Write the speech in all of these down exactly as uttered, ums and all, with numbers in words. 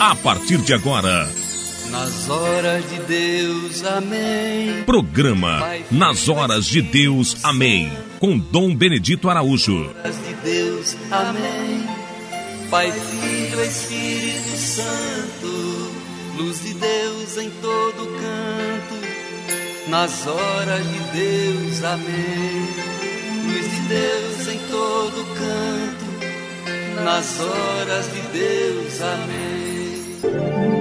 a partir de agora. Nas horas de Deus, amém. Programa Nas Horas de Deus, amém. Com Dom Benedito Araújo. Nas horas de Deus, amém. Pai, Filho, Espírito Santo, luz de Deus em todo canto. Nas horas de Deus, amém. Luz de Deus em todo canto. Nas horas de Deus, amém.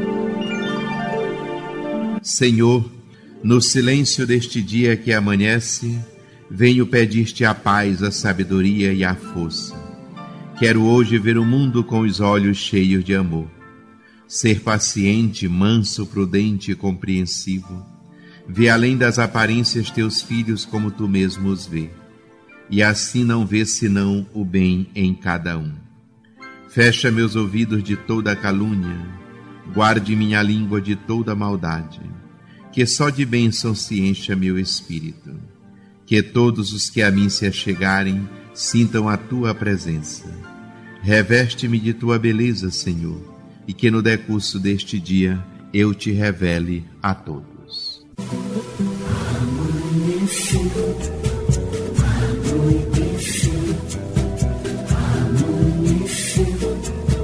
Senhor, no silêncio deste dia que amanhece, venho pedir-te a paz, a sabedoria e a força. Quero hoje ver o mundo com os olhos cheios de amor. Ser paciente, manso, prudente e compreensivo. Ver além das aparências teus filhos como tu mesmo os vê. E assim não ver senão o bem em cada um. Fecha meus ouvidos de toda calúnia. Guarde minha língua de toda maldade. Que só de bênção se encha meu espírito. Que todos os que a mim se achegarem sintam a tua presença. Reveste-me de tua beleza, Senhor, e que no decurso deste dia eu te revele a todos. Amanheceu, anoiteceu, amanheceu,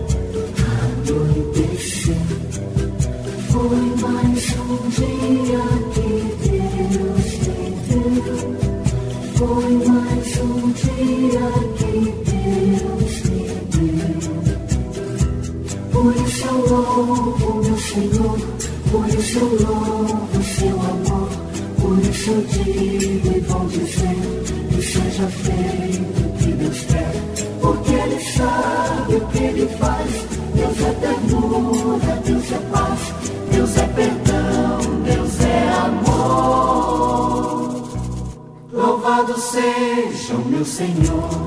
anoiteceu. Foi mais um dia que Deus me deu. Foi mais um dia que Deus me deu. Por isso eu louvo meu Senhor, por isso eu louvo seu amor. Por isso eu digo e vou dizer que seja feito o que Deus quer. Porque Ele sabe o que Ele faz. Deus é ternura, Deus é paz. Deus é perdão, Deus é amor. Louvado seja o meu Senhor.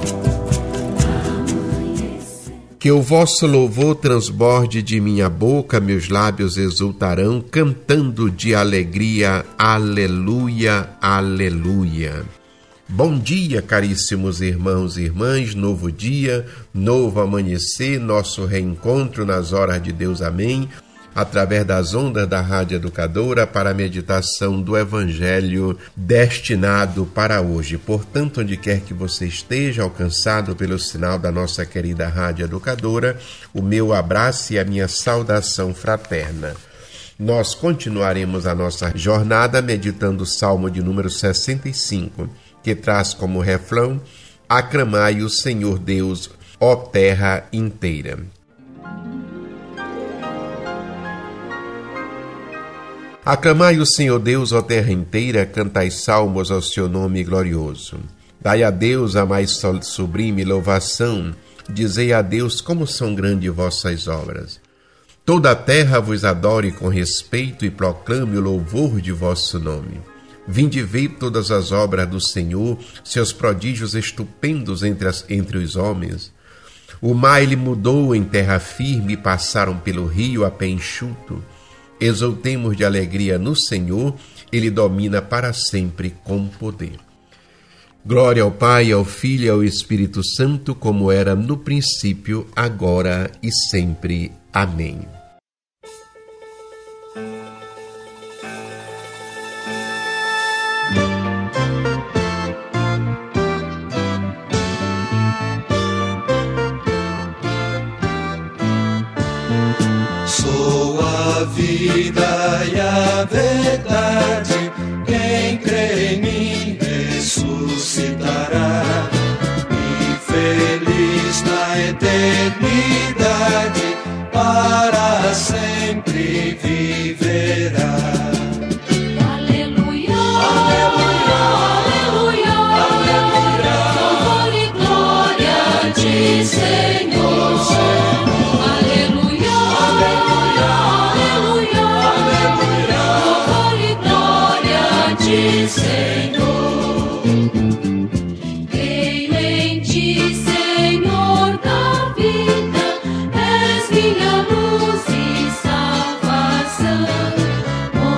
Que o vosso louvor transborde de minha boca, meus lábios exultarão, cantando de alegria, aleluia, aleluia. Bom dia, caríssimos irmãos e irmãs, novo dia, novo amanhecer, nosso reencontro nas horas de Deus, amém, através das ondas da Rádio Educadora para a meditação do Evangelho destinado para hoje. Portanto, onde quer que você esteja, alcançado pelo sinal da nossa querida Rádio Educadora, o meu abraço e a minha saudação fraterna. Nós continuaremos a nossa jornada meditando o Salmo de número sessenta e cinco, que traz como refrão: aclamai o Senhor Deus, ó terra inteira. Aclamai o Senhor Deus, ó terra inteira, cantai salmos ao seu nome glorioso. Dai a Deus a mais sublime louvação, dizei a Deus como são grandes vossas obras. Toda a terra vos adore com respeito e proclame o louvor de vosso nome. Vinde ver todas as obras do Senhor, seus prodígios estupendos entre, as, entre os homens. O mar ele mudou em terra firme e passaram pelo rio a pé enxuto. Exultemos de alegria no Senhor, Ele domina para sempre com poder. Glória ao Pai, ao Filho e ao Espírito Santo, como era no princípio, agora e sempre. Amém. Sou a vida e a verdade, quem crê em mim ressuscitará, e feliz na eternidade, para sempre viverá. Aleluia, aleluia, aleluia, louvor e glória a ti, Senhor. Senhor, creio em ti, Senhor da vida, és minha luz e salvação.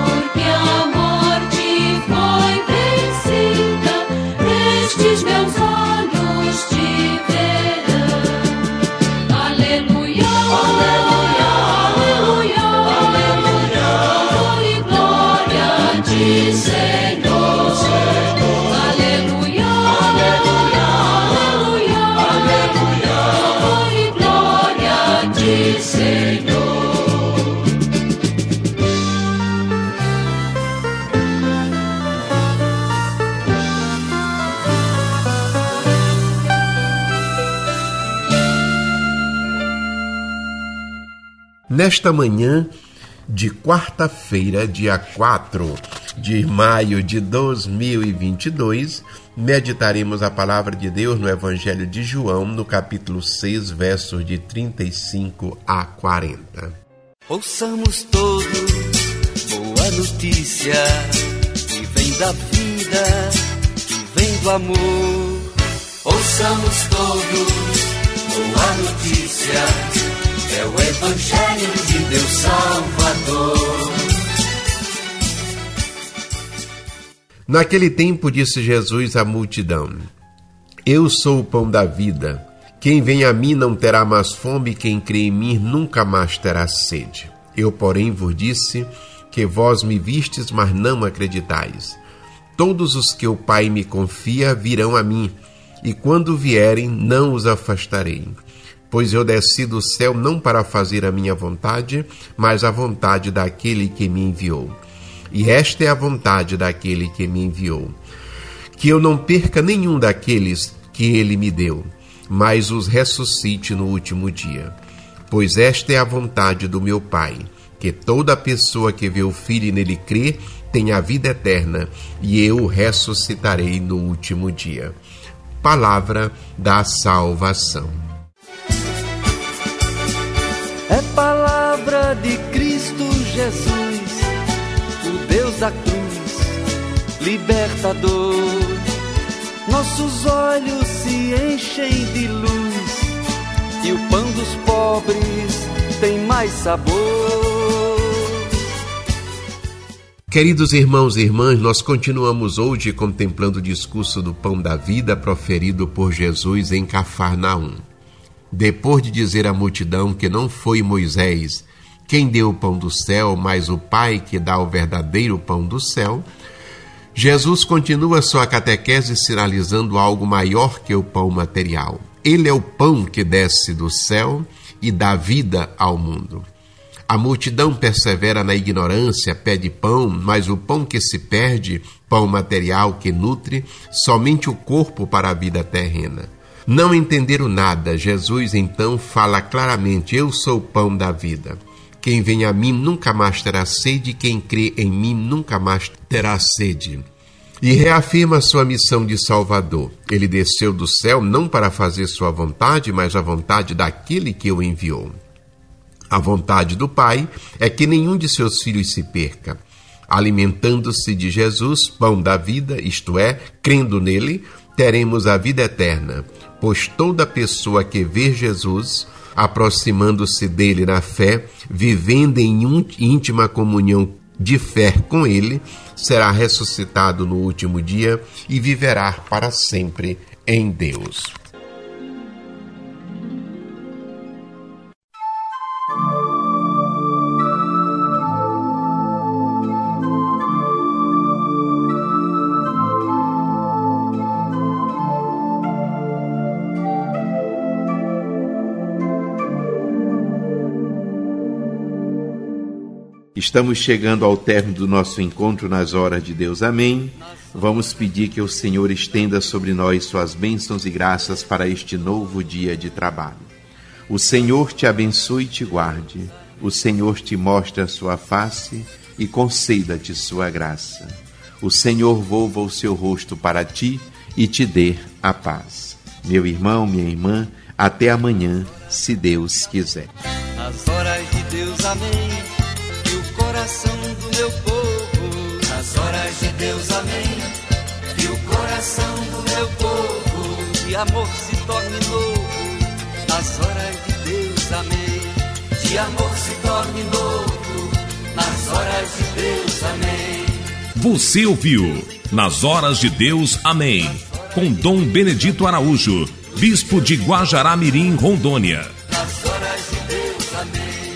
Nesta manhã de quarta-feira, dia quatro de maio de dois mil e vinte e dois, meditaremos a palavra de Deus no Evangelho de João, no capítulo seis, versos de trinta e cinco a quarenta. Ouçamos todos boa notícia, que vem da vida, que vem do amor. Ouçamos todos boa notícia, é o Evangelho de Deus Salvador. Naquele tempo disse Jesus à multidão: Eu sou o pão da vida. Quem vem a mim não terá mais fome, quem crê em mim nunca mais terá sede. Eu, porém, vos disse que vós me vistes, mas não acreditais. Todos os que o Pai me confia virão a mim, e quando vierem, não os afastarei. Pois eu desci do céu não para fazer a minha vontade, mas a vontade daquele que me enviou. E esta é a vontade daquele que me enviou, que eu não perca nenhum daqueles que ele me deu, mas os ressuscite no último dia. Pois esta é a vontade do meu Pai, que toda pessoa que vê o Filho e nele crê tenha a vida eterna, e eu o ressuscitarei no último dia. Palavra da salvação. É palavra de Cristo Jesus, o Deus da cruz, libertador. Nossos olhos se enchem de luz, e o pão dos pobres tem mais sabor. Queridos irmãos e irmãs, nós continuamos hoje contemplando o discurso do pão da vida proferido por Jesus em Cafarnaum. Depois de dizer à multidão que não foi Moisés quem deu o pão do céu, mas o Pai que dá o verdadeiro pão do céu, Jesus continua sua catequese sinalizando algo maior que o pão material. Ele é o pão que desce do céu e dá vida ao mundo. A multidão persevera na ignorância, pede pão, mas o pão que se perde, pão material que nutre, somente o corpo para a vida terrena. Não entenderam nada. Jesus então fala claramente: Eu sou o pão da vida. Quem vem a mim nunca mais terá sede, quem crê em mim nunca mais terá sede. E reafirma sua missão de Salvador. Ele desceu do céu não para fazer sua vontade, mas a vontade daquele que o enviou. A vontade do Pai é que nenhum de seus filhos se perca. Alimentando-se de Jesus, pão da vida, isto é, crendo nele, teremos a vida eterna, pois toda pessoa que vê Jesus, aproximando-se dele na fé, vivendo em íntima comunhão de fé com ele, será ressuscitado no último dia e viverá para sempre em Deus. Estamos chegando ao término do nosso encontro nas horas de Deus. Amém. Vamos pedir que o Senhor estenda sobre nós suas bênçãos e graças para este novo dia de trabalho. O Senhor te abençoe e te guarde. O Senhor te mostre a sua face e conceda-te sua graça. O Senhor volva o seu rosto para ti e te dê a paz. Meu irmão, minha irmã, até amanhã, se Deus quiser. Nas horas de Deus, amém. Que o coração do meu povo, Nas horas de Deus, amém. Que o coração do meu povo de amor se torne novo. Nas horas de Deus, amém. de amor se torne novo. Nas horas de Deus, amém. Você ouviu Nas Horas de Deus, amém. Com Dom Benedito Araújo, Bispo de Guajará-Mirim, Rondônia. Nas horas de Deus, amém.